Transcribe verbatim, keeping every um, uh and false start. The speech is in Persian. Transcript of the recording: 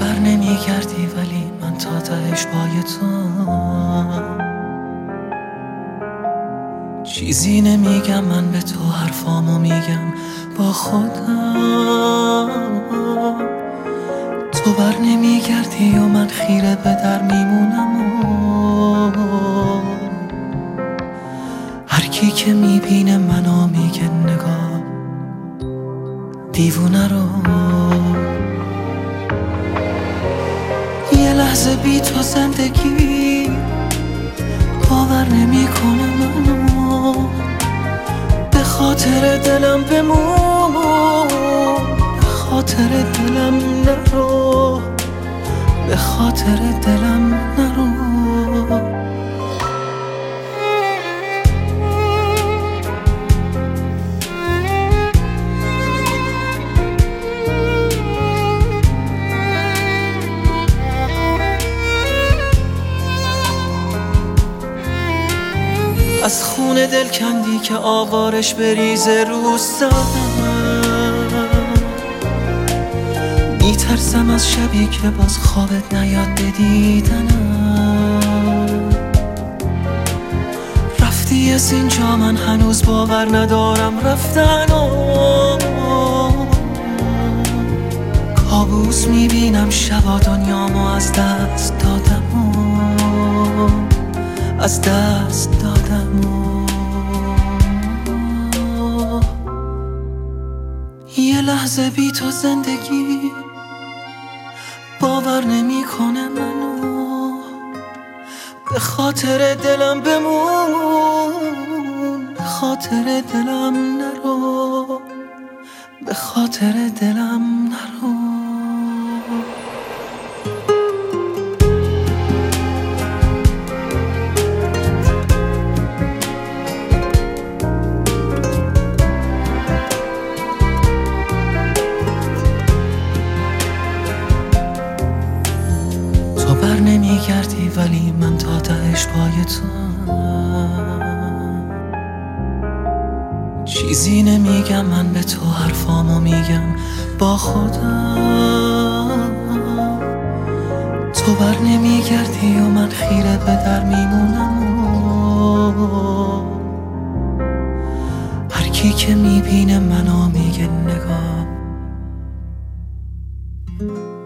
بر نمیگردی ولی من تا تهش پای تو چیزی نمیگم، من به تو حرفامو میگم با خودم. تو بر نمیگردی و من خیره به در میمونم و هر کی که میبینه منو میگه نگاه دیوونه رو. یه لحظه بی تو زندگی باور نمیکنه منو، به خاطر دلم بمون، به خاطر دلم نرو، به خاطر دلم نرو. از خون دل کندی که آوارش بریزه رو سرم، میترسم از شبی که باز خوابت نیاد بدیدنم. رفتی از اینجا من هنوز باور ندارم رفتنو، کابوس میبینم شبا دنیامو از دست دادم و از دست دادم و یه لحظه بی تو زندگی باور نمیکنه منو، به خاطر دلم بمون، به خاطر دلم نرو، به خاطر دلم نرو. بر نمیگردی ولی من تا تهش پای تو چیزی نمیگم، من به تو حرفامو میگم با خودم. تو بر نمیگردی و من خیره به در میمونم و هر کی که میبینه منو میگه نگاه